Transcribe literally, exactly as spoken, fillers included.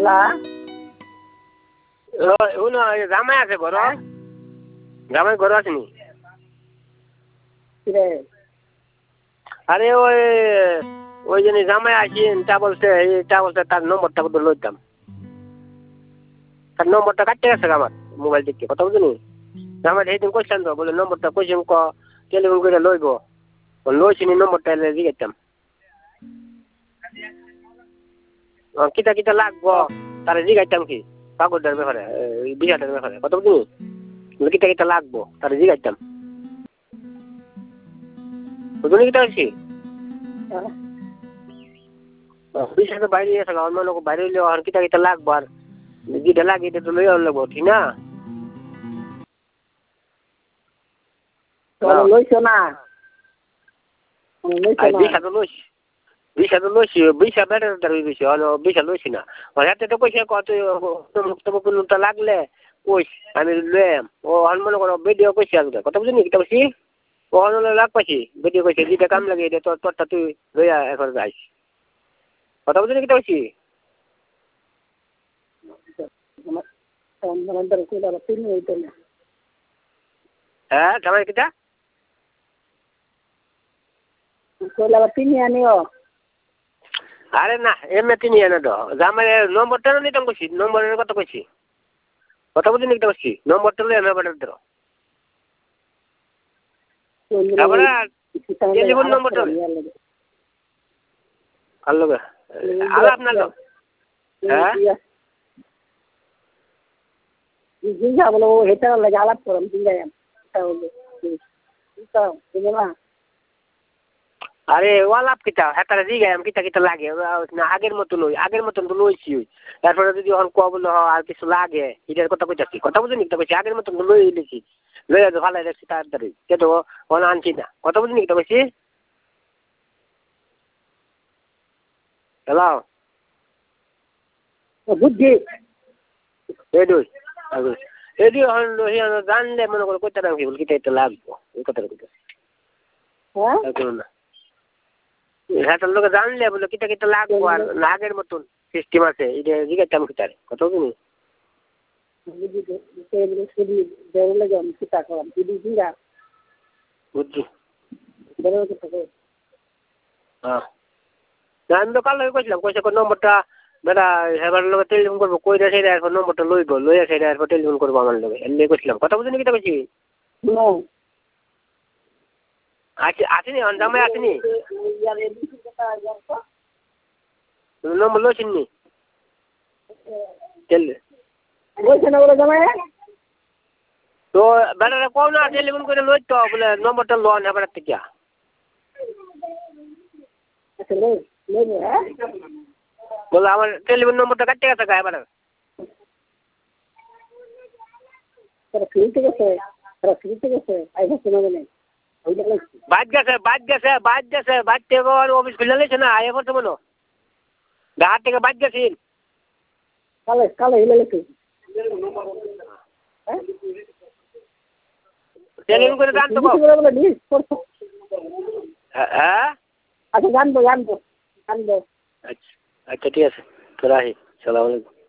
hello শুনো জামাই আছে ঘর জামাই ঘর আসেনি আরে ওই ওই জন্য জামাই আসি তা বলছে তা বলছে তার নম্বরটা কোথাও লইতাম তার নম্বরটা কাটতে গেছে আমার মোবাইল দিকে কথা বুঝলি জামাই সেইদিন কইছেন তো বলে নম্বরটা কইছেন ক টেলিফোন করে লইব লইছিনি নম্বরটা জিজ্ঞাসতাম কিতা কিতা লাগবো তারা জিজ্ঞাসতাম কি কাগজটার ব্যাপারে বিষয়টার ব্যাপারে কথা বুঝলি কিতা কিতা লাগবো তারা জিজ্ঞাসতাম বুঝলি কিতা হয়েছি বিষয়টা বাইরে এসে অন্য লোক বাইরে হইলেও আর কিতা কিতা লাগবো আর যেটা লাগে এটা তো লইয়া লাগবো ঠিক না লইছো না বিশা তো লইছি বিশা তো লইছি বিশা বেটার তার হয়েছে বিশা লইছি না হাতে তো কইছে কত মুক্ত লাগলে কইস আমি লইম ও মনে করো ভিডিও কইছি আজকে কথা বুঝলি কিতা বলছি ও লাগ পাইছি ভিডিও কইছে যেটা কাম লাগে এটা তোর তোরটা তুই লইয়া এখন যাইস কথা বুঝলি কিতা বলছি হ্যাঁ জামাই কিতা তিনি আনিও আরে না এমনি তিনি এনে তো জামাই নম্বরটা নিতাম কইছি নম্বরের কথা কইছি কথা বুঝলি কিতা বলছি নম্বরটা লই আমি বেটার ধরো তারপরে টেলিফোন নম্বরটা কার লগে আর আপনার লোক হ্যাঁ জিজ্ঞা বলো হেটা লাগে আলাপ করম জিজ্ঞা না আরে ওয়ালাপ কিতা হেতারা জিগাম কিতা কিতা লাগে না আগের মতো নই আগের মতন তো লইছি তারপরে যদি এখন ক বলে আর কিছু লাগে এটার কথা কইতাছি কথা বুঝলি কিতা কইছি আগের মতন তো লই লিখি লইয়া তো ভালো রাখছি তাড়াতাড়ি কিন্তু ওনা আনছি না কথা বুঝলি কিতা কইছি হ্যালো বুদ্ধি এই দুই এই দুই জানলে মনে করো কইতে না কি বল কিতা এটা লাগবো এই কথাটা কইতাছি হ্যাঁ না হ্যাঁ তোর লোকে জানলে বলে কিতা কিতা লাগবো আর আগের মতন সিস্টেম আছে এটা জিজ্ঞাসতাম কিতারে কথা বুঝলি বুঝছি হ্যাঁ আমি তো কাল লোক কইছিলাম কইছে নম্বরটা বেটা হেবার লোক টেলিফোন করবো কইরা সেটা এরপর নম্বরটা লইব লইয়া সেটা এরপর টেলিফোন করবো আমার লোক এমনি কইছিলাম কথা বুঝলি কিতা কইছি আছে আসেনি জামাই আসেনি নম্বর লইছেন নি তো বেটারা কও না টেলিফোন করে লই তো বলে নম্বরটা লোন হেবার থেকে বলে আমার টেলিফোন নম্বরটা কাটতে গেছে গা এবার বাদ গেছে বাদ গেছে বাদ গেছে বাদ থেকে অফিস খুলে লেছে না আয় করছে মনে হাত থেকে বাদ গেছি কালে কালে হিলে লেছে টেলিফোন করে জানতো হ্যাঁ আচ্ছা জানবো জানবো জানবো আচ্ছা আচ্ছা ঠিক আছে তো রাখি সালাম আলাইকুম